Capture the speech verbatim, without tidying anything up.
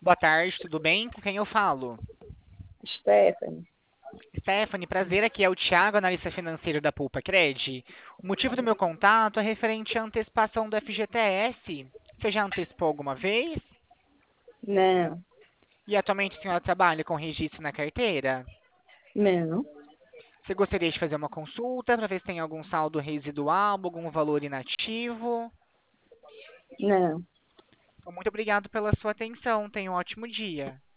Boa tarde, tudo bem? Com quem eu falo? Stephanie. Stephanie, prazer, aqui é o Thiago, analista financeiro da Pulpa Cred. O motivo do meu contato é referente à antecipação do F G T S. Você já antecipou alguma vez? Não, E atualmente a senhora trabalha com registro na carteira? não, Você gostaria de fazer uma consulta para ver se tem algum saldo residual, algum valor inativo? não. Então, muito obrigado pela sua atenção. Tenha um ótimo dia.